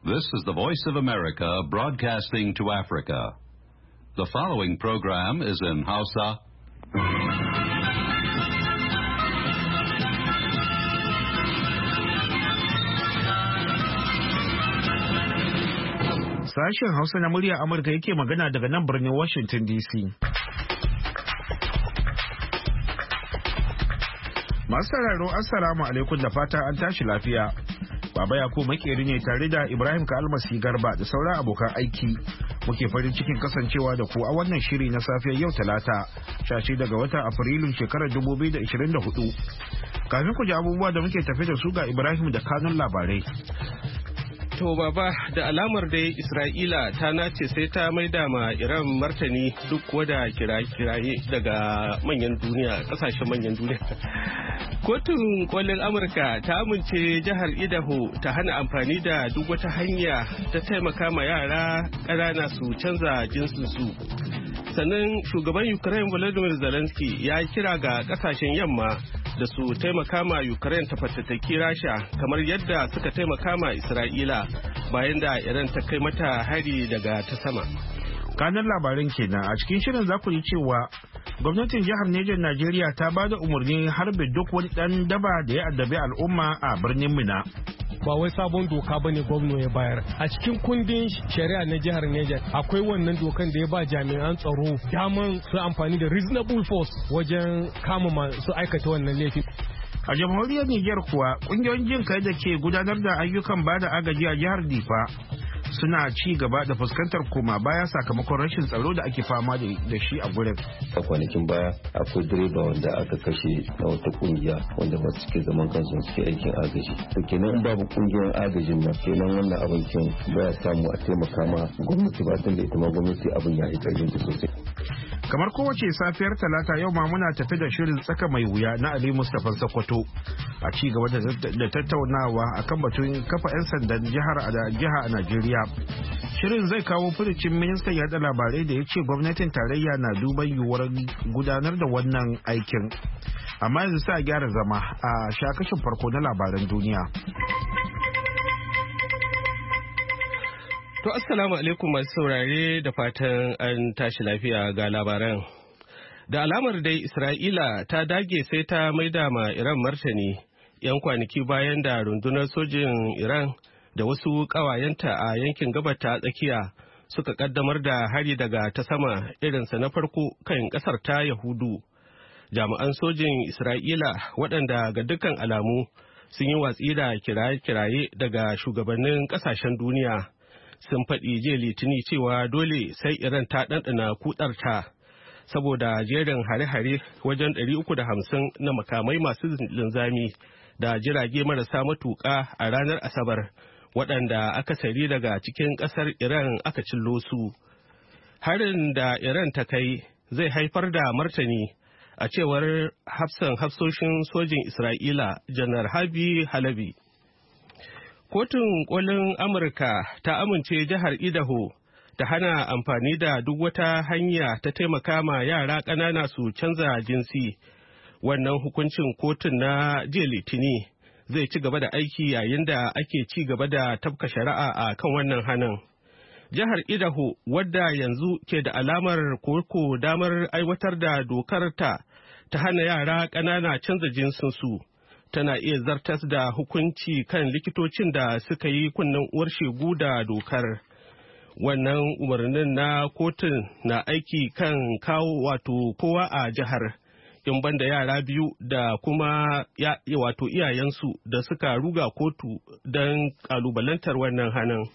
This is the Voice of America broadcasting to Africa. The following program is in Hausa. Sashen Hausa na murya Amurka yake magana daga nan birnin Washington DC. Masu sauraro Assalamu alaikum da fata an tashi lafiya. Baba Yakubu makeri ne tare da Ibrahim Kalmasi Garba da sauran abokan aiki. Muke farin cikin kasancewa da ku a wannan shiri na safiyar yau Talata, 16 daga watan Afrilun shekarar 2024. Kafin ku ji abubuwa da muke tafi da su ga Ibrahim da kanun labarai. To baba, da alamar dai Isra'ila ta nace sai ta maida ma Iran martani duk wada kiraye daga manyan duniya, kasashen manyan duniya. Kotun kolin Amurka ta amince jihar Idaho ta hana amfani da duk wata hanya ta taimaka ma yara ƙanana su canza jinsinsu. Sannan shugaban Ukraine Volodymyr Zelensky ya kira ga kasashen yamma da su taimaka ma Ukraine ta fatattaki Rasha kamar yadda suka taimaka ma Isra'ila bayan da Iran ta kai mata hari daga ta sama. Kanan labarin kenan a cikin shirin za ku ji cewa gwamnatin jihar Niger Najeriya ta ba da umarnin harbe duk wani dan daba da ya addabi al'umma a birnin Minna. Ba wai sabon doka bane gwamna ya bayar. A cikin kundin shari'a na jihar Niger akwai wannan dokan da ya ba jami'an tsaro daman su amfani da reasonable force wajen kama masu aikata wannan laifi. A jamhuriyar Niger kuwa kungiyoyin jin kai da ke gudanar da ayyukan bada agaji a jihar Difa suna ci gaba da fuskantar koma baya sakamakon rashin tsaro da ake fama da shi a gurin. A kwanakin baya akwai direba wanda aka kashe na wata kungiya wanda ba suke zaman kansu suke aikin agaji. To kenan in babu kungiyar agajin nan kenan wannan abin kin baya samu a taimaka ma gwamnati ba tun da ita ma gwamnati abin ya yi karfin ta sosai. Kamar kowace safiyar Talata yau ma muna tafi da shirin tsaka mai wuya na Ali Mustapha Sokoto a ci gaba da tattaunawa akan batun kafa 'yan sandan jiha a Najeriya. Shirin zai kawo furucin ministan yaɗa labarai da ya ce gwamnatin tarayya na duban yiwuwar gudanar da wannan aikin. Amma yanzu sai a gyara zama a shakashin farko na labaran duniya. To assalamu alaikum masu saurare da fatan an tashi lafiya ga labaran. Da alamar dai Isra'ila ta dage sai ta maida ma Iran martani 'yan kwanaki bayan da rundunar sojin Iran da wasu ƙawayenta a yankin gabar ta tsakiya suka kaddamar da hari daga ta sama irinsa na farko kan ƙasar ta Yahudu. Jami'an sojin Isra'ila waɗanda ga dukkan alamu sun yi watsi da kiraye-kiraye daga shugabannin ƙasashen duniya. Sun faɗi jiya litini cewa dole sai Iran ta ɗanɗana kudarta saboda jerin hare-hare wajen 350 na makamai masu linzami da jirage marasa matuƙa a ranar Asabar waɗanda akasari daga cikin ƙasar Iran aka cillo su. Harin da Iran ta kai zai haifar da martani a cewar hafsoshin sojin Isra'ila Janar Habi Halabi. Kotun kolin Amurka ta amince jihar Idaho ta hana amfani da duk wata hanya ta taimaka ma yara ƙanana su canza jinsi. Wannan hukuncin kotun na jiya Litini zai ci gaba da aiki yayin da ake ci gaba da tafka shari'a a kan wannan hanin. Jihar Idaho wadda yanzu ke da alamar koko damar aiwatar da dokar ta hana yara ƙanana canza jinsinsu. Tana iya zartas da hukunci kan likitocin da suka yi kunnen uwar shegu da dokar. Wannan umarnin na kotun na aiki kan kawo wato kowa a jihar, in banda yara biyu da kuma wato iyayensu da suka ruga kotu don kalubalantar wannan hanin.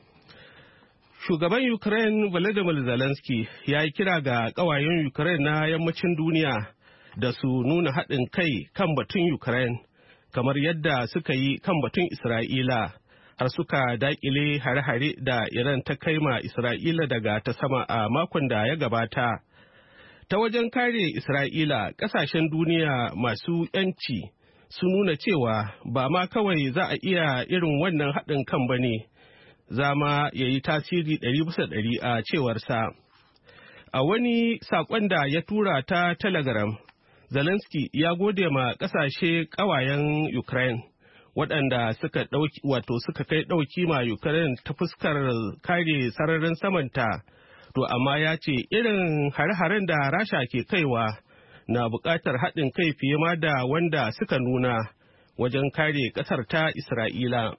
Shugaban Ukraine Volodymyr Zelensky ya yi kira ga ƙawayen Ukraine na yammacin duniya da su nuna haɗin kai kan batun Ukraine. Kamar yadda suka yi kan batun Isra'ila, har suka daƙile hare-hare da Iran ta kai ma Isra'ila daga ta sama a makon da ya gabata. Ta wajen kare Isra'ila, ƙasashen duniya masu ‘yanci sun nuna cewa ba ma kawai za a iya irin wannan haɗin kan ba ne, za ma ya yi tasiri 100% a cewarsa. A wani saƙon da ya tura ta Telegram, Zelensky ya gode ma ƙasashe ƙawayen Ukraine waɗanda suka kai ɗauki ma Ukraine ta fuskar kare sararin samanta. To amma ya ce irin hare-haren da Rasha ke kaiwa na buƙatar haɗin kai fiye ma da wanda suka nuna wajen kare ƙasar ta Isra'ila.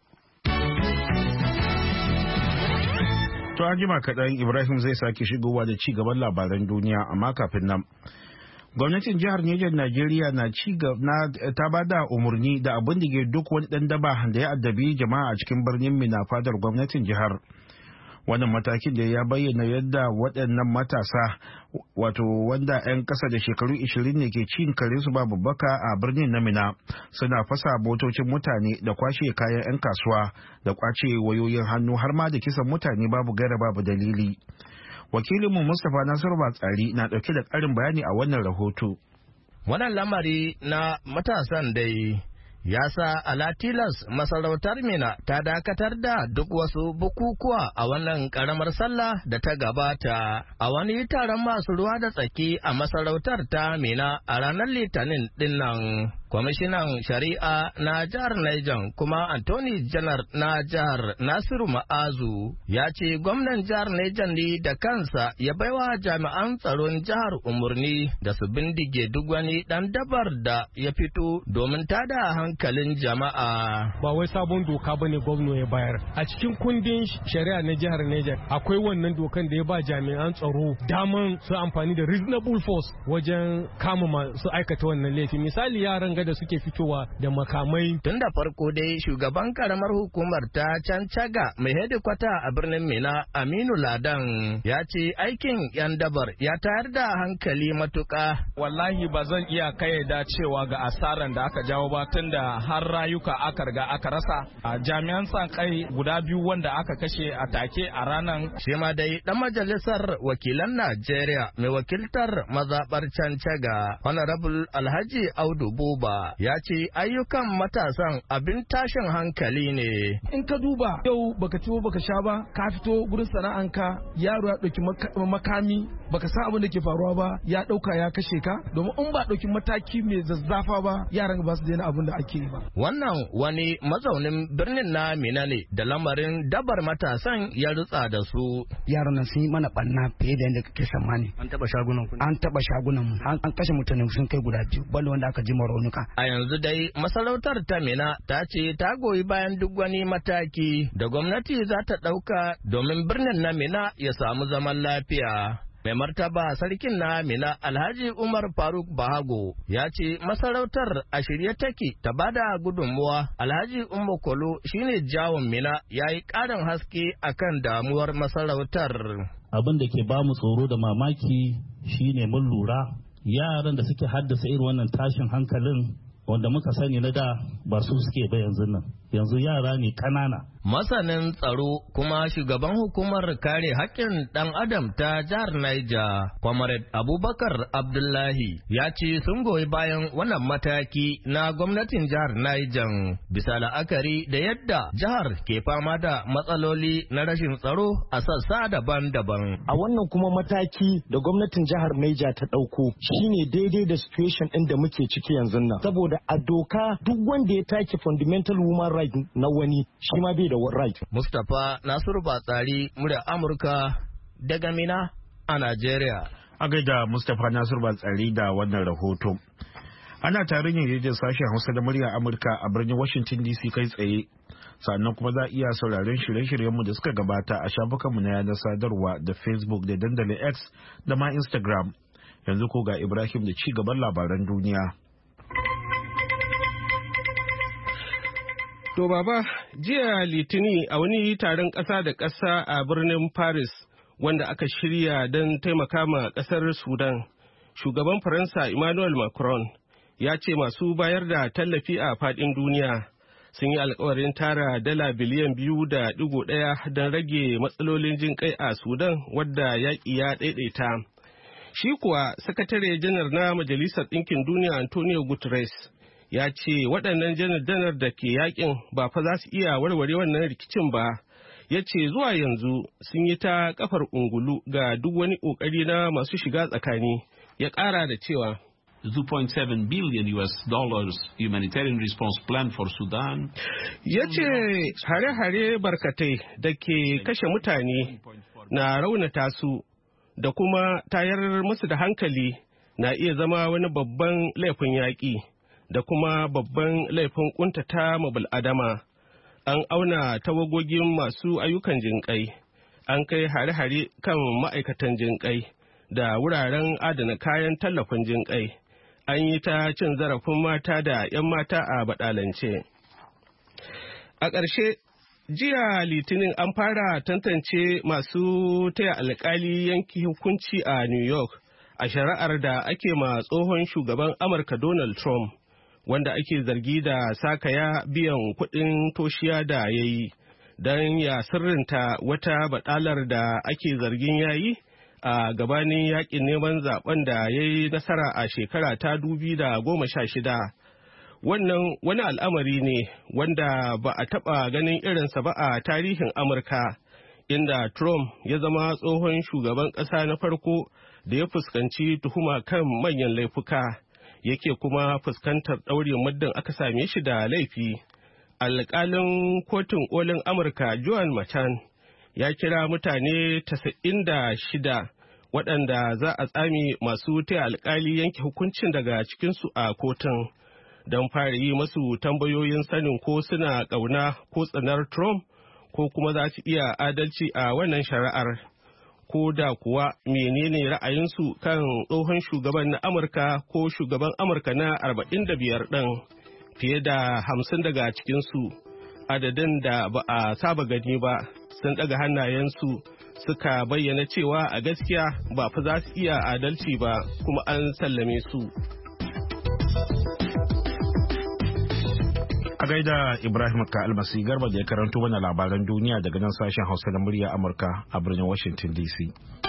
To an jima kaɗan Ibrahim zai sake shigowa da ci gaban labaran duniya, amma kafin nan. Gwamnatin jihar Nijar Najeriya ta ba da umarni da abin da ke duk wani ɗan daba da ya addabi jama'a a cikin birnin Mina fadar gwamnatin jihar. Wannan matakin da ya bayyana yadda waɗannan matasa wanda 'yan ƙasa da shekaru 20 ne ke cin kare su babu baka a birnin na Mina suna fasa motocin mutane da kwashe kayan 'yan kasuwa da kwace wayoyin hannu har ma da kisan mutane babu gaira babu dalili. Wakilinmu Mustapha Nasiru Batsari na ɗauke da ƙarin bayani a wannan rahoto. Wannan lamari na matasan dai ya sa alatilas masarautar Mina ta dakatar da duk wasu bukukuwa a wannan karamar sallah da ta gabata. A wani taron masu ruwa da tsaki a masarautar ta Mina a ranar Litinin dinnan. Kwamishinan Shari'a na jihar Niger kuma Anthony Janar na jihar Nasiru Ma'azu ya ce gwamnan jihar Niger ne da kansa ya baiwa jami'an tsaron jihar umarni da su bindige duk wani dan dabar da ya fito domin tada hankalin jama'a. Ba wai sabon doka bane gwamna ya bayar. A cikin kundin shari'a na jihar Niger akwai wannan dokan da ya ba jami'an tsaro daman su amfani da reasonable force wajen kama masu aikata wannan laifi. Misali yaran da suke fitowa da makamai. Tun da farko dai shugaban karamar hukumar ta Cancaga mai hedikwata a birnin Mina Aminu Ladan ya ce aikin yan dabar ya tayar da hankali matuka. Wallahi ba zan iya kayyada cewa ga asaran da aka jawo ba tun da har rayuka aka riga aka rasa. A jami'an sa kai guda biyu wanda aka kashe a take a ranar. Shi ma dai dan majalisar wakilan Najeriya mai wakiltar mazabar Cancaga Honorable Alhaji Audu Buba ya ce ayyukan matasan abin tashin hankali ne. In ka duba yau baka ciwo baka sha ba, ka fito gurin sana'anka yaro ya ɗauki makami baka san abin da ke faruwa ba ya ɗauka ya kashe ka, domin in ba ɗauki mataki mai zazzafa ba yaran ba su daina abin da ake yi ba. Wannan wani mazaunin birnin na Mina ne da lamarin dabar matasan ya rutsa da su. Yaran nan sun yi mana ɓanna fiye da yadda kake tsammani. An taɓa shagunan ku? An taɓa shagunan mu. An kashe mutane sun kai guda 2 balle wanda aka ji raunuka. A yanzu dai masarautar ta Mina ta ce ta goyi bayan duk wani mataki da gwamnati za ta ɗauka domin birnin na Mina ya samu zaman lafiya. Mai martaba sarkin na Mina Alhaji Umar Faruk Bahago ya ce masarautar a shirye take ta bada gudunmuwa. Alhaji Umar Kolo shine jawon Mina ya yi ƙarin haske akan damuwar masarautar. Abin da ke ba mu tsoro da mamaki shine mun lura yaran da suke haddasa irin wannan tashin hankalin wanda muka sani na da ba su suke ba yanzu yara ne kanana. Masanin tsaro kuma shugaban hukumar kare haƙƙin ɗan adam ta jihar Niger, Comrade Abubakar Abdullahi ya ce sun goyi bayan wannan mataki na gwamnatin jihar Niger bisa la'akari da yadda jihar ke fama da matsaloli na rashin tsaro a sassa daban-daban. A wannan kuma mataki da gwamnatin jihar Niger ta ɗauko shine daidai da situation ɗin da muke ciki yanzu nan. Saboda a doka duk wanda ya take fundamental human right na wani shi ma bai da right. Mustapha Nasiru Batsari, murya Amurka daga Mina a Najeriya. A gaida Mustapha Nasiru Batsari da wannan rahoto. Ana tare ne da sashen Hausa da murya Amurka a birnin Washington DC kai tsaye. Sannan kuma za a iya sauraron shirye-shiryenmu da suka gabata a shafukanmu na yanar sadarwa da Facebook da dandalin X da ma Instagram. Yanzu ko ga Ibrahim da ci gaban labaran duniya. To baba, jiya Litini a wani taron ƙasa da ƙasa a birnin Paris wanda aka shirya don taimaka ma ƙasar Sudan, shugaban Faransa Emmanuel Macron ya ce masu bayar da tallafi a faɗin duniya sun yi alkawarin tara dala biliyan 2.1 don rage matsalolin jin kai a Sudan wadda yaƙi ya ɗaiɗaita. Shi kuwa sakatare janar na Majalisar Ɗinkin Duniya Antonio Guterres ya ce waɗannan janar da ke yakin ba fa za su iya warware wannan rikicin ba. Ya ce zuwa yanzu sun yi ta kafar ungulu ga duk wani ƙoƙari na masu shiga tsakani. Ya ƙara da cewa $2.7 billion humanitarian response plan for Sudan. Ya ce hare-hare barkatai da ke kashe mutane na raunata su da kuma tayar musu da hankali na iya zama wani babban laifin yaƙi da kuma babban laifin ƙuntata ma bil'adama. An auna tawagogin masu ayyukan jinƙai, an kai hare-hare kan ma'aikatan jinƙai da wuraren adana kayan tallafin jinƙai, an yi ta cin zarafin mata da 'yan mata a baɗalance. A ƙarshe, jiya Litinin an fara tantance masu taya alƙali yanki hukunci a New York a shari'ar da ake ma tsohon shugaban Amurka Donald Trump, wanda ake zargi da sakaya biyan kuɗin toshiya da ya yi don ya sirrinta wata baɗalar da ake zargin ya yi a gabanin yaƙin neman zaben da ya yi nasara a shekara ta 2016. Wannan wani al'amari ne wanda ba a taɓa ganin irinsa ba a tarihin Amurka, inda Trump ya zama tsohon shugaban ƙasa na farko da ya fuskanci tuhuma kan manyan laifuka, yake kuma fuskantar ɗaurin muddin aka same shi da laifi. Alƙalin kotun kolin Amurka Joan Machan ya kira mutane 96 waɗanda za a tsame masu taya alƙali yanke hukuncin daga cikinsu a kotun don fara yi masu tambayoyin sanin ko suna ƙauna ko tsanar Trump ko kuma za su iya adalci a wannan shari'ar, ko da kuwa menene ra'ayinsu kan tsohon shugaban na Amurka ko shugaban Amurka na 45 ɗin. Fiye da 50 daga cikinsu, adadin da ba a saba gani ba, sun ɗaga hannayensu suka bayyana cewa a gaskiya ba fa za su iya adalci ba kuma an sallame su. A gaida Ibrahim ka almasi garba da ya karanto mana labaran duniya daga nan sashen Hausa na murya Amurka a birnin Washington DC.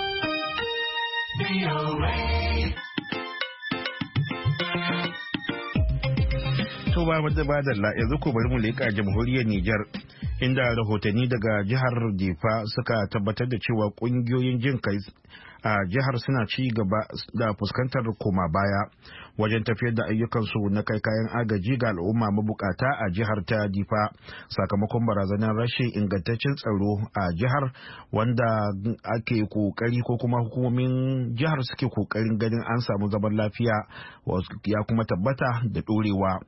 To ba da yanzu ko bari mu leƙa jamhuriyar Nijar, inda rahotanni daga jihar Difa suka tabbatar da cewa kungiyoyin jin kai a jihar suna ci gaba da fuskantar koma baya wajen tafiyar da ayyukansu na kai kayan agaji ga al'umma mabukata a jihar ta Difa sakamakon barazanar rashin ingantaccen tsaro a jihar, wanda ake kokari ko kuma hukumomin jihar suke kokarin ganin an samu zaman lafiya ya kuma tabbata da dorewa.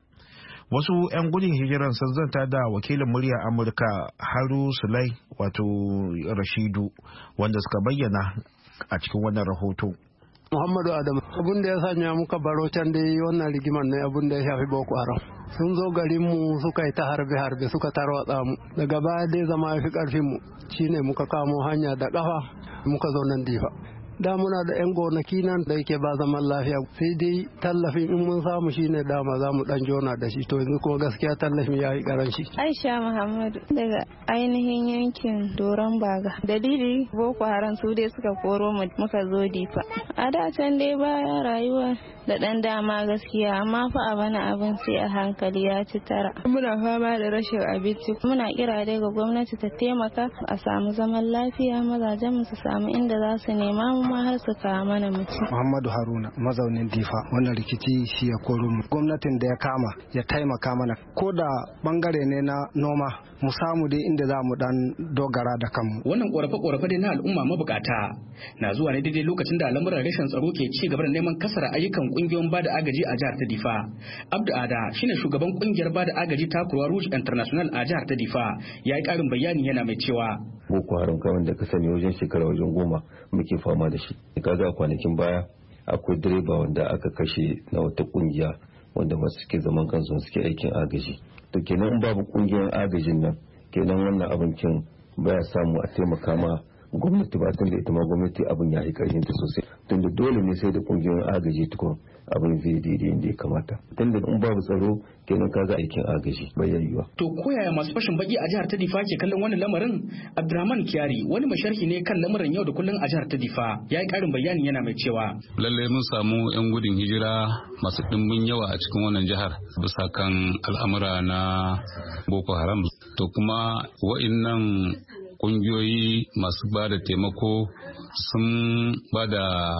Wasu 'yan gudun hijiran sun zanta da wakilin murya Amurka Haru Sulai wato Rashidu, wanda suka bayyana a cikin wannan rahoto. Muhammadu Adamu, abin da ya sanya muka baro can dai wannan rigimar ne abin da ya shafi Boko Haram. Sun zo garinmu suka yi ta harbe-harbe suka tarwatsa mu, daga baya dai zama ya fi ƙarfinmu, shine muka kamo hanya da ƙafa muka zo nan Difa. Da muna da 'yan gonaki nan da yake ba zaman lafiya, sai dai tallafin in mun samu shine dama za mu dan jona da shi, to yanzu kuma gaskiya tallafin ya yi karanci. Aisha Muhammadu daga ainihin yankin Doron Baga. Dalili Boko Haram su dai suka koro mu muka zo Difa. A da can dai baya rayuwa da dan dama gaskiya, amma fa a bana abin sai a hankali ya ci tara. Muna fama da rashin abinci, muna kira dai ga gwamnati ta taimaka a samu zaman lafiya, mazajen mu su samu inda za su nema mu ma har su kawo mana mutum. Muhammadu Haruna mazaunin Difa, wannan rikici shi ya koro mu. Gwamnatin da ya kama ya taimaka mana, ko da bangare ne na noma mu samu dai inda za mu dan dogara da kanmu. Wannan korafe-korafe dai na al'umma mabukata na zuwa ne daidai lokacin da al'amuran rashin tsaro ke ci gaba da neman kasara ayyukan kungiyoyin bada agaji a jihar ta Difa. Abdu Ada shine shugaban kungiyar bada agaji ta Croix Rouge International a jihar ta Difa, ya yi karin bayani yana mai cewa Boko Haram kawai da ka sani wajen shekara wajen 10 muke fama da shi. Kaga kwanakin baya akwai direba wanda aka kashe na wata kungiya wanda masu suke zaman kansu suke aikin agaji. To kenan in babu kungiyar agajin nan, kenan wannan abin kin baya samu a taimaka ma gwamnati ba, tunda ita ma gwamnati abin ya yi karfin ta sosai, tunda dole ne sai da kungiyoyin agaji tukun abin zai daidai inda ya kamata. Tunda in babu tsaro kenan kaga aikin agaji bai yiwuwa. To koyaya masu fashin baki a jihar ta Difa ke kallon wannan lamarin? Abdurrahman Kyari wani masharhi ne kan lamarin yau da kullun a jihar ta Difa, ya yi karin bayani yana mai cewa lallai mun samu 'yan gudun hijira masu dimbin yawa a cikin wannan jihar bisa kan al'amura na Boko Haram. To kuma wa'innan kungiyoyi masu ba da taimako sun ba da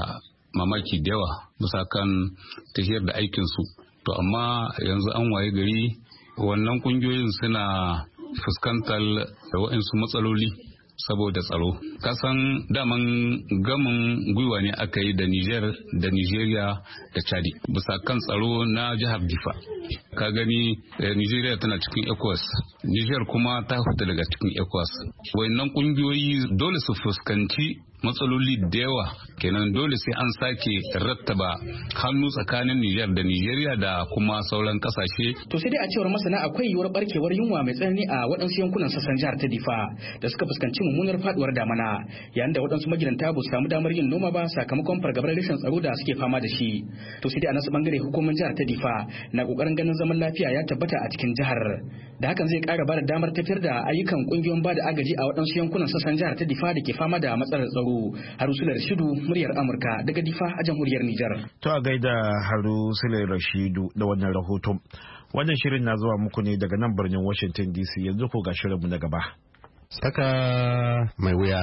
mamaki da yawa bisa kan tafiyar da aikinsu. To amma yanzu an waye gari wannan kungiyoyin suna fuskantar waɗansu matsaloli saboda tsaro. Kasan daman gamin gwiwa ne aka yi da Niger da Nigeria da Chadi bisa kan tsaro na jihar Difa. Ka gani Nigeria tana cikin ECOWAS, Niger kuma ta fita daga cikin ECOWAS. Wayannan kungiyoyi dole su fuskanci matsaloli da yawa, kenan dole sai an sake rattaba hannu tsakanin Niger da Nigeria da kuma sauran kasashe. To sai dai a cewar masana akwai yiwuwar barkewar yunwa mai tsanani a waɗansu yankunan sassan jihar ta Difa da suka fuskanci mummunar faduwar damana, yayin da waɗansu magidanta ba su samu damar yin noma ba sakamakon fargabar rashin tsaro da suke fama da shi. To sai dai a nasu bangare hukumar jihar ta Difa na kokarin ganin zaman lafiya ya tabbata a cikin jihar, da hakan zai ƙara bada damar tafiyar da ayyukan kungiyoyin bada agaji a waɗansu yankunan sassan jihar ta Difa da ke fama da matsalar tsaro. Harusula Rashidu, muryar Amurka daga Difa a jamhuriyar Nijar. To a gaida Harusula Rashidu da wannan rahoton. Wannan shirin na zuwa muku ne daga nan birnin Washington DC, yanzu ko ga shirinmu na gaba. Saka mai wuya.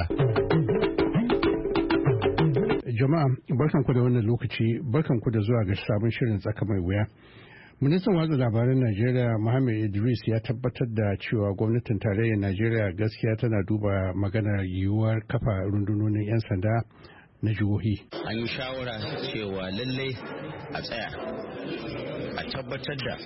Jama'a, barkanku da wannan lokaci, barkanku da zuwa ga sabon shirin tsaka mai wuya. Ministan watsa labaran Najeriya Muhammad Idris ya tabbatar da cewa gwamnatin tarayyar Najeriya gaskiya tana duba maganar yiwuwar kafa rundunonin 'yan sanda na jihohi. An yi shawara cewa lallai a tsaya a tabbatar da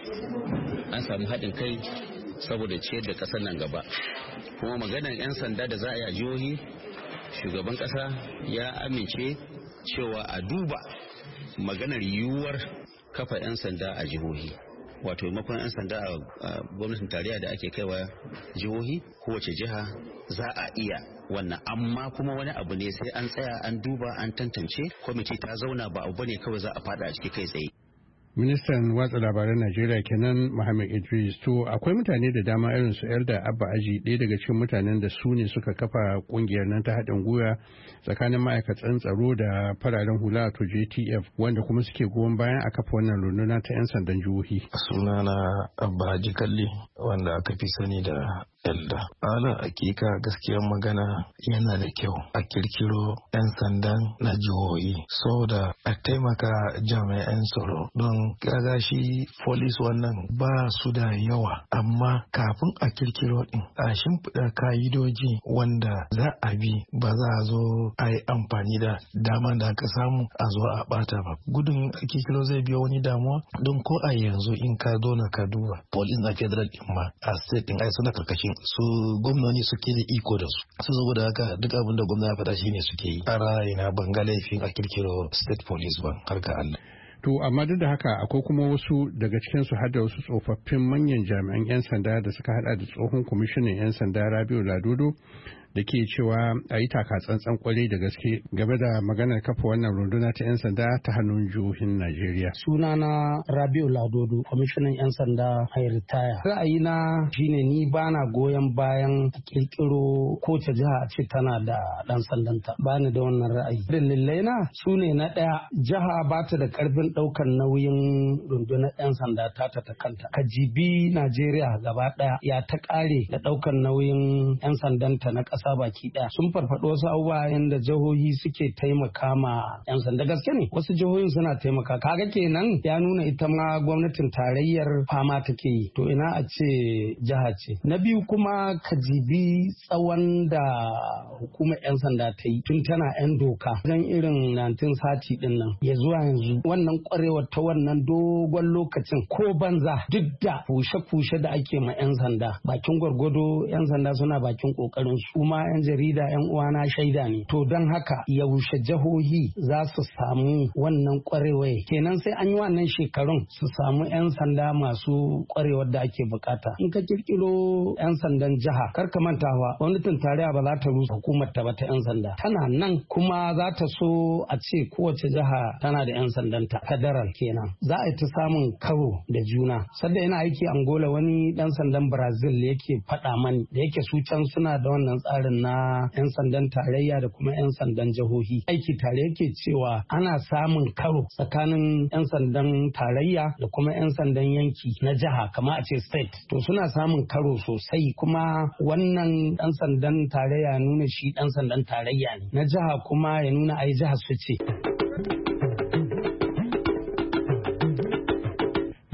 an samu haɗin kai saboda ciyar da ƙasar nan gaba. Kuma maganar 'yan sanda da za a yi a jihohi, shugaban ƙasa ya amince cewa a duba maganar yiwuwar kafa 'yan sanda a jihohi, wato maimakon 'yan sanda a gwamnatin tarayya da ake kaiwa jihohi, kowace jiha za a iya wannan, amma kuma wani abu ne sai an tsaya an duba an tantance, kwamiti ta zauna, ba abu ne kawai za a fada a ciki kai tsaye. Ministan watsa labaran Najeriya kenan Muhammad Idris. To akwai mutane da dama irin su Elda Abba Aji, ɗaya daga cikin mutanen da su ne suka kafa kungiyar nan ta haɗin gwiwa tsakanin ma'aikatan tsaro da fararen hula to JTF, wanda kuma suke goyon bayan a kafa wannan runduna ta 'yan sandan jihohi. Sunana Abba Aji Kalli, wanda aka fi sani da Elda. Ala hakika gaskiyar magana yana da kyau a kirkiro 'yan sandan na jihohi so da a taimaka jami'an tsaro, don kaga shi police wannan ba su da yawa, amma kafin a kirkiro din a shimfiɗa ka'idoji wanda za a bi, ba za a zo a yi amfani da daman da aka samu a zo a bata ba. Gudun kirkiro zai biyo wani damuwa, don ko a yanzu in ka zo na ka duba police na federal din ma a state din ai suna karkashin su gwamnati suke da iko da su saboda haka duk abin da gwamnati ya faɗa shine suke yi. A ra'ayina ban ga laifin a kirkiro state police ba, har ga Allah. To amma duk da haka akwai kuma wasu daga cikinsu har da wasu tsofaffin manyan jami'an 'yan sanda da suka hada da tsohon kwamishinan 'yan sanda Rabiu Ladodo da ke cewa a yi taka tsantsan kwarai da gaske game da maganar kafa wannan runduna ta 'yan sanda ta hannun jihohin Najeriya. Sunana Rabiu Ladodo, kwamishinan 'yan sanda a ritaya. Ra'ayina shine ni bana goyon bayan kirkiro kowace jiha a ce tana da dan sandanta. Bani da wannan ra'ayi. Dalilai na su ne na ɗaya, jiha ba ta da karfin ɗaukar nauyin rundunar 'yan sanda ta kanta. Ka jibi Najeriya gaba ɗaya ya ta ƙare da ɗaukar nauyin 'yan sandanta na ƙasa baki daya. Sun farfaɗo wasu abubuwa yadda jihohi suke taimaka ma 'yan sanda. Gaske ne wasu jihohin suna taimaka, kaga kenan ya nuna ita ma gwamnatin tarayyar fama take yi, to ina a ce jiha ce. Na biyu kuma ka jibi tsawon da hukumar 'yan sanda ta yi tun tana 'yan doka zan irin 1930 din nan ya zuwa yanzu, wannan kwarewar ta wannan dogon lokacin ko banza, duk da kushe-kushe da ake ma 'yan sanda, bakin gwargwado 'yan sanda suna bakin kokarin su ma 'yan jarida 'yan uwana shaida ne. To don haka yaushe jihohi za su samu wannan kwarewar, kenan sai an yi wannan shekarun su samu 'yan sanda masu kwarewar da ake bukata. In ka kirkiro 'yan sandan jiha, kar ka mantawa gwamnatin tarayya ba za ta rusa hukumar ta ba ta 'yan sanda, tana nan kuma za ta so a ce kowace jiha tana da 'yan sandanta federal kenan. Za a yi ta samun karo da juna. Sadda yana aiki Angola, wani dan sandan Brazil yake faɗa mani da yake su can suna da wannan tsarin na 'yan sandan tarayya da kuma 'yan sandan jihohi aiki tare, yake cewa ana samun karo tsakanin 'yan sandan tarayya da kuma 'yan sandan yanki na jiha, kama a ce state, to suna samun karo sosai. Kuma wannan ɗan sandan tarayya nuna shi ɗan sandan tarayya ne, na jiha kuma ya nuna ai jiha su ce.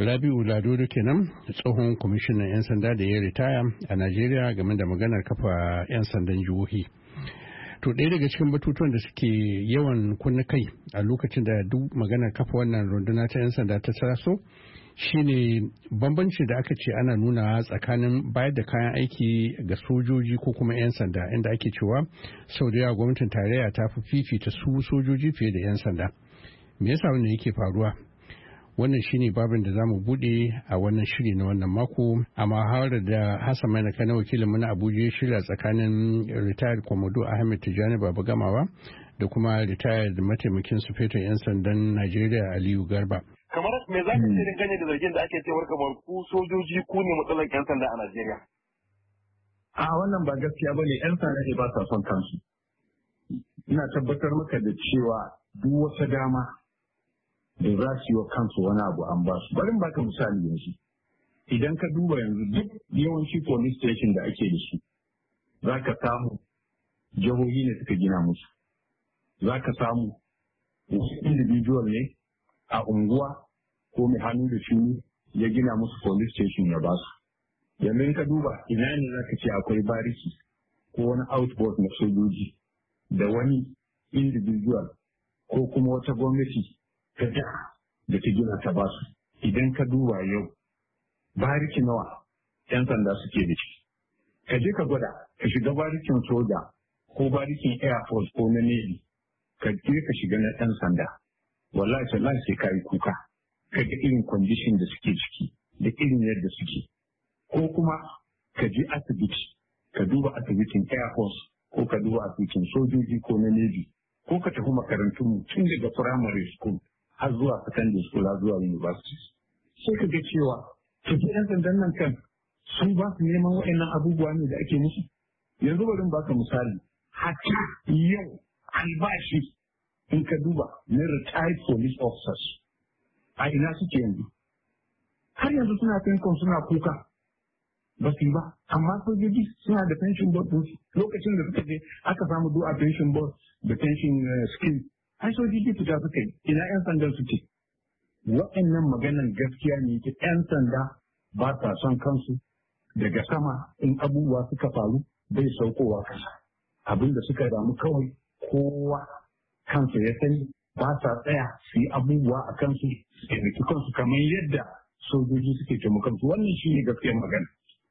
Rabi'u Ladodo kenan tsohon kwamishinan 'yan sanda da ya ritaya a Najeriya game da maganar kafa 'yan sandan jihohi. To ɗaya daga cikin batutuwan da suke yawan kunna kai a lokacin da duk maganar kafa wannan runduna ta 'yan sanda ta taso shine bambanci da aka ce ana nuna tsakanin bayar da kayan aiki ga sojoji ko kuma 'yan sanda, inda ake cewa sau da yawa gwamnatin tarayya ta fi fifita su sojoji fiye da 'yan sanda. Me yasa wannan yake faruwa? Wannan shine babin da zamu bude a wannan shiri na wannan mako a muhawarar da Hassan Mainaka na wakilin mu na Abuja ya shirya tsakanin retired Commodore Ahmed Tijani Baba Gamawa da kuma retired mataimakin sufeton 'yan sandan Najeriya Aliyu Garba. Kamar me za ka ce dangane da zargin da ake cewar kamar ku sojoji ku ne matsalar 'yan sanda a Najeriya? A wannan ba gaskiya bane, 'yan sanda ne ba sa son kansu. Ina tabbatar maka da cewa duk wata dama da za su yi wa kansu wani abu an ba su. Bari baka misali yanzu. Idan ka duba yanzu duk yawanci police station da ake da su, za ka samu jihohi ne suka gina musu. Za ka samu individual ne a unguwa ko mai hannu da shuni ya gina musu police station ya ba su. Yanzu in ka duba ina ne za ka ce akwai bariki ko wani outpost na sojoji da wani individual ko kuma wata gwamnati ta jiha da ta gina ta basu. Idan ka duba yau bariki nawa 'yan sanda suke da shi, ka je ka gwada ka shiga barikin soja ko barikin air force ko na navy, ka je ka shiga na 'yan sanda, wallahi sai ka yi kuka ka ga irin condition da suke ciki da irin yadda suke. Ko kuma ka je asibiti ka duba asibitin air force ko ka duba asibitin sojoji ko na navy, ko ka tafi makarantun tun daga primary school har zuwa secondary school har zuwa universities. Sai ka ga cewa su ji 'yan sandan nan kan sun ba su neman waɗannan abubuwa ne da ake musu. Yanzu bari in baka misali, hatta yau albashi in ka duba na retired police officers a ina suke yanzu. Har yanzu suna pension suna kuka ba su yi ba, amma sojoji suna da pension board ɗinsu. Lokacin da suka je aka samu du'a pension board da pension scheme, ai sojoji fita suka yi, ina 'yan sandan suke. Waɗannan maganan gaskiya ne ke 'yan sanda ba sa son kansu, daga sama in abubuwa suka faru bai saukowa kasa. Abin da suka damu kawai kowa kansu ya sani, ba sa tsaya su yi abubuwa a kansu su taimaki kansu kamar yadda sojoji suke taimakon kansu. Wannan shi ne gaskiyar magana.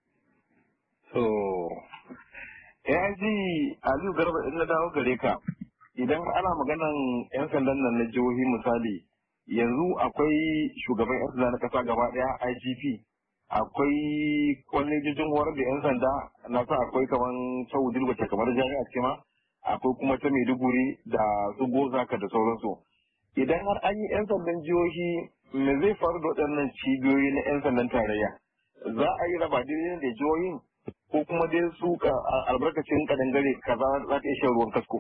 AIG Aliyu Garba, in na dawo gare ka, idan ana maganan 'yan sandan nan na jihohi misali, yanzu akwai shugaban 'yan sanda na kasa gaba daya IGP, akwai kwalejojin horar da 'yan sanda na sa akwai kaman sau dilbace kamar jami'a ce ma, akwai kuma ta Maiduguri da su Gozaka da sauransu. Idan har an yi 'yan sandan jihohi, me zai faru da waɗannan cibiyoyi na 'yan sandan tarayya? Za a yi raba daidai da jihohin ko kuma dai su albarkacin kadangare kaza za ta iya shan ruwan kasko?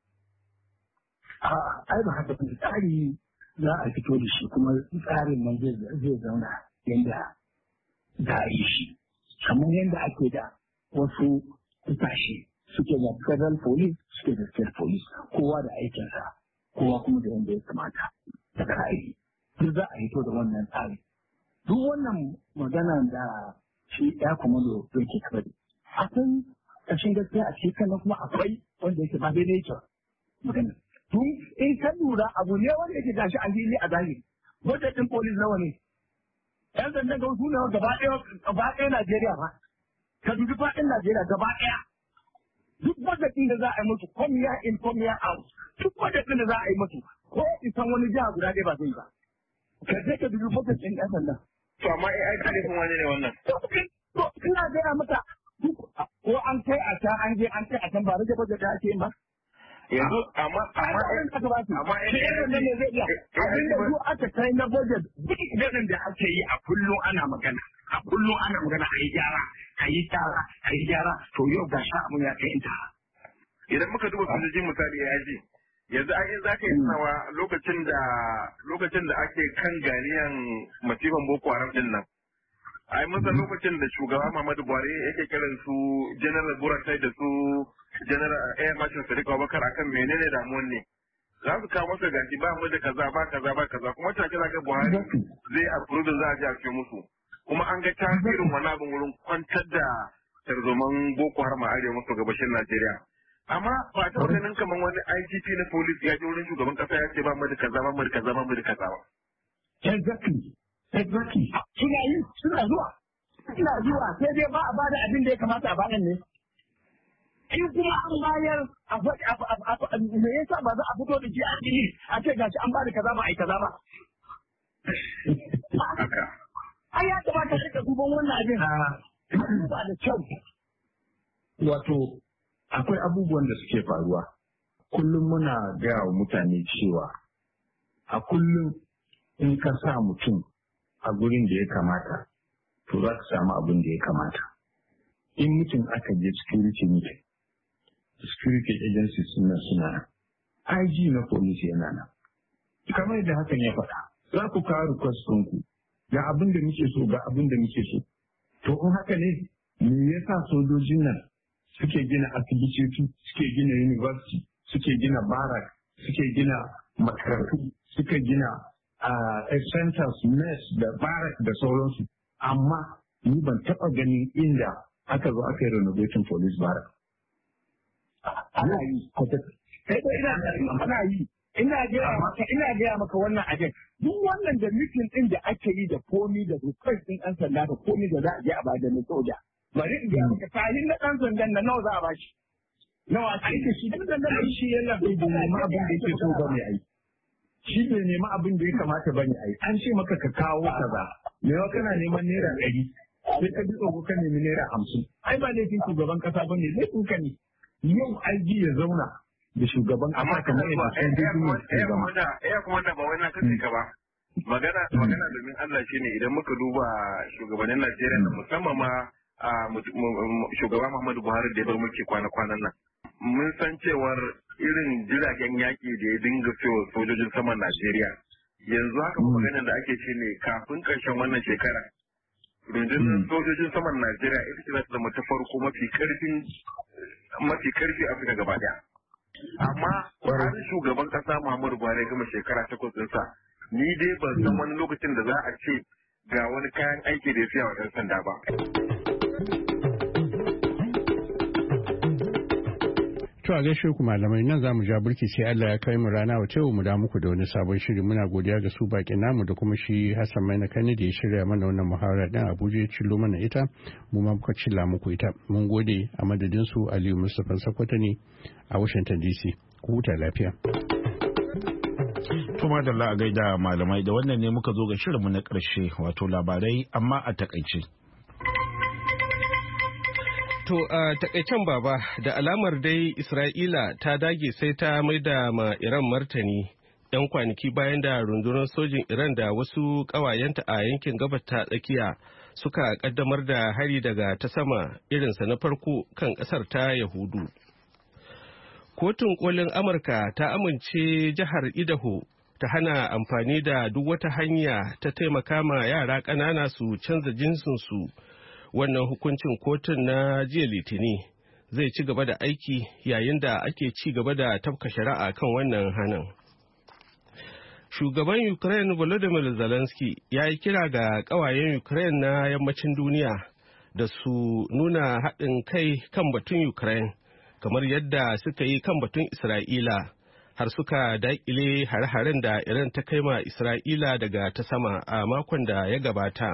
Ai ba haka kuma tsari za a fito da shi, kuma tsarin nan zai zauna yadda za a yi shi. Kamar yadda ake da wasu kasashe suke da federal police suke da state police, kowa da aikinsa, kowa kuma da yadda ya kamata da ra'ayi. Duk za a fito da wannan tsari. Duk wannan magana da shi ya kuma da yake kabari. Akwai ƙarshen gaskiya a cikin sannan kuma akwai wanda yake ba daidai yake magana. Tun in ka lura abu ne wanda yake gashi a fili a zahiri. Budget ɗin polis nawa ne? 'Yan sanda ga wasu ne gaba ɗaya Najeriya ba. Ka dubi faɗin Najeriya gaba ɗaya. Duk budget ɗin da za a yi musu come year in come year out. Duk budget ɗin da za a yi musu ko isan wani jiha guda ɗaya ba zai ba. Ka je ka dubi budget ɗin 'yan sanda. To amma ai karifin wani ne wannan. To ina gaya maka ko an kai a can an je an kai a can ba rage budget da ake yin ba. Yanzu amma ne zai iya abin da su aka kai na budget duk ganin da ake yi a kullum ana magana a yi gyara to yau ga sha mun ya kai inta. Idan muka duba sojojin misali ya ji yanzu ai za ka yi tunawa lokacin da ake kan ganiyan masifan Boko Haram din nan. Ai mun san lokacin da shugaba Muhammadu Buhari yake kiran su General Buratai da su General Air Marshal Sadiq Abubakar akan menene damuwan ne. za su kawo masa gashi ba mu da kaza ba kaza ba kaza kuma take za ga Buhari zai approve za a ji a ce musu kuma an ga tasirin wani abin wurin kwantar da tarzoman Boko Haram a arewa maso gabashin Najeriya. Amma ba ta ganin kamar wani IGP na police ya je wurin shugaban kasa ya ce ba mu da kaza ba mu da kaza ba mu da kaza ba. Exactly. Suna zuwa sai dai ba a bada abin da ya kamata a bayan ne. In kuma an bayar me yasa ba za a fito da shi a fili a ce gashi an bada kaza ba ai kaza ba. Ai ya kamata ka duban wannan abin ba da kyau. Wato akwai abubuwan da suke faruwa. Kullum muna gaya wa mutane cewa a kullum in ka sa mutum a gurin da ya kamata to za ka samu abin da ya kamata. In mutum aka je security meeting, security agencies suna nan, IG na police yana nan. Kamar yadda hakan ya faɗa, za ku kawo request ɗinku, ga abin da muke so, ga abin da muke so. To in haka ne, me yasa sojojin nan suke gina asibitoci, suke gina university, suke gina barak, suke gina makarantu, suke gina centers, mess da barak da sauransu. Amma ni ban taɓa ganin inda aka zo aka yi renovating police barak. Ana yi. Ana yi. Ina gaya maka wannan abin. Duk wannan da mitin ɗin da ake yi da komi da request ɗin ɗan sanda da komi da za a je a bada na soja. Bari in gaya maka tahin na ɗan sandan na nawa za a bashi. Nawa a cikin shi ɗan sandan shi yana bai da nema abin da yake so ba ne ai. Shi bai nema abin da ya kamata ba ne ai. An ce maka ka kawo kaza. Me wa kana neman naira 100. Sai ka ji tsoro ka nemi naira 50. Ai ba laifin shugaban kasa ba ne laifin ka ne. Yau aiki ya zauna da shugaban kasa kamar yadda kuma da ba wai na kace ka ba. Magana domin Allah shine idan muka duba shugabannin Najeriya da musamman ma shugaba Muhammadu Buhari da ya bar mulki kwana-kwanan nan. Mun san cewar irin jiragen yaƙi da ya dinga cewa sojojin saman Najeriya. Yanzu haka maganar da ake shi ne kafin ƙarshen wannan shekara. Rundunar sojojin saman Najeriya ita ce za ta zama ta farko mafi karfi Afirka gaba ɗaya. Amma har shugaban ƙasa Muhammadu Buhari gama shekara 8 ɗinsa, ni dai ban san wani lokacin da za a ce ga wani kayan aiki da ya fiya wa ɗan sanda ba. To a gaishe ku malamai nan zamu ja burki sai Allah ya kai mu rana wa tewu mu da muku da wani sabon shiri muna godiya ga su bakin namu da kuma shi Hassan Maina Kani da ya shirya mana wannan muhawara din Abuja ya cillo mana ita mu ma muka cilla muku ita mun gode a madadin su Aliyu Mustapha Sakwata ne a Washington DC ku huta lafiya. To madalla a gaida malamai da wannan ne muka zo ga shirinmu na ƙarshe wato labarai amma a takaice. To a takaicen baba da alamar dai Isra'ila ta dage sai ta maida ma Iran martani 'yan kwanaki bayan da rundunar sojin Iran da wasu ƙawayenta a yankin gabas ta tsakiya suka ƙaddamar da hari daga ta sama irinsa na farko kan ƙasar ta Yahudu. Kotun kolin Amurka ta amince jihar Idaho ta hana amfani da duk wata hanya ta taimaka ma yara ƙanana su canza jinsinsu. Wannan hukuncin kotun na jiya Litini zai ci gaba da aiki yayin da ake ci gaba da tafka shari'a kan wannan hanin. Shugaban Ukraine Volodymyr Zelensky ya yi kira ga ƙawayen Ukraine na yammacin duniya da su nuna haɗin kai kan batun Ukraine kamar yadda suka yi kan batun Isra'ila har suka daƙile hare-haren da Iran ta kai ma Isra'ila daga ta sama a makon da ya gabata.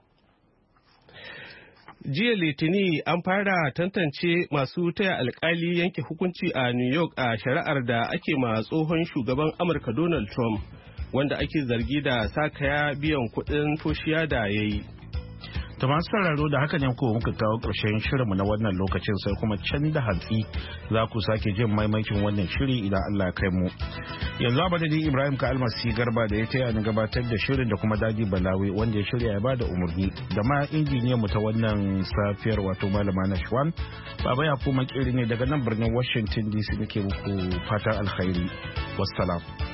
Jiya Litini an fara tantance masu taya alkali yanke hukunci a New York a shari'ar da ake ma tsohon shugaban Amurka Donald Trump wanda ake zargi da sakaya biyan kuɗin toshiya da ya yi. To masu sauraro da haka ne ko muka kawo ƙarshen shirinmu na wannan lokacin sai kuma can da hantsi za ku sake jin maimakin wannan shiri idan Allah ya kai mu. Yanzu a madadin Ibrahim ka almasi garba da ya taya ni gabatar da shirin da kuma Daji Balawi wanda ya shirya ya bada umarni da ma injiniyan mu ta wannan safiyar wato malama Nashwan. Baba ya kuma kiri ne daga nan birnin Washington DC nake muku fatan alkhairi. Wassalam.